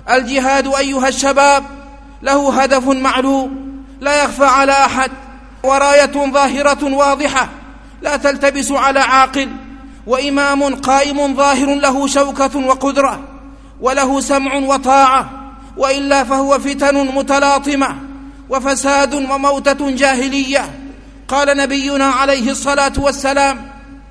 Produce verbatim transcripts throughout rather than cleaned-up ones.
الجهاد أيها الشباب له هدف معلوم لا يخفى على أحد، وراية ظاهرة واضحة لا تلتبس على عاقل، وإمام قائم ظاهر له شوكة وقدرة وله سمع وطاعة، وإلا فهو فتن متلاطمة وفساد وموتة جاهلية. قال نبينا عليه الصلاة والسلام: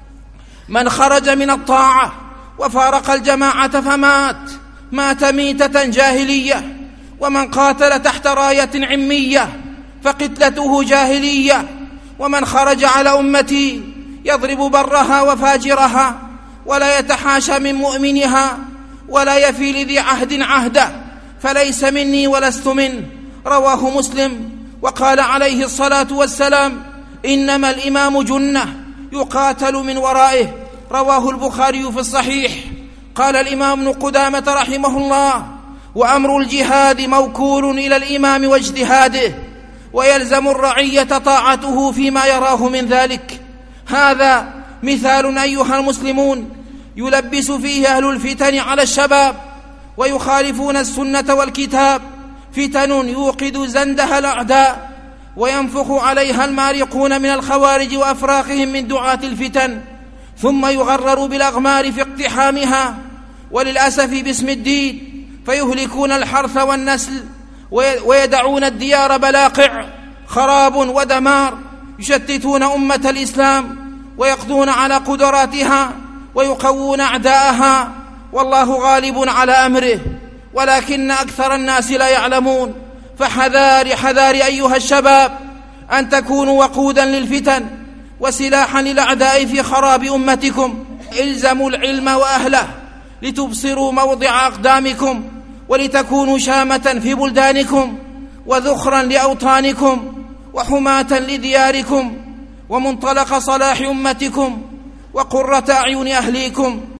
من خرج من الطاعة وفارق الجماعة فمات مات ميتة جاهلية، ومن قاتل تحت راية عمية فقتلته جاهلية، ومن خرج على أمتي يضرب برها وفاجرها ولا يتحاشى من مؤمنها ولا يفي لذي عهد عهده فليس مني ولست منه. رواه مسلم. وقال عليه الصلاة والسلام: إنما الإمام جنة يقاتل من ورائه. رواه البخاري في الصحيح. قال الإمام ابن قدامة رحمه الله: وأمر الجهاد موكول إلى الإمام واجتهاده، ويلزم الرعية طاعته فيما يراه من ذلك. هذا مثال أيها المسلمون يلبس فيه أهل الفتن على الشباب ويخالفون السنة والكتاب، فتن يوقد زندها الأعداء وينفخ عليها المارقون من الخوارج وأفراخهم من دعاة الفتن، ثم يغرر بالأغمار في اقتحامها، وللأسف باسم الدين فيهلكون الحرث والنسل ويدعون الديار بلاقع، خراب ودمار، يشتتون أمة الإسلام ويقضون على قدراتها ويقوون أعداءها، والله غالب على أمره، ولكن أكثر الناس لا يعلمون. فحذار حذار أيها الشباب أن تكونوا وقودا للفتن وسلاحا للأعداء في خراب أمتكم. إلزموا العلم وأهله لتبصروا موضع أقدامكم، ولتكونوا شامة في بلدانكم وذخرا لأوطانكم وحماة لدياركم ومنطلق صلاح أمتكم وقرة أعين أهليكم.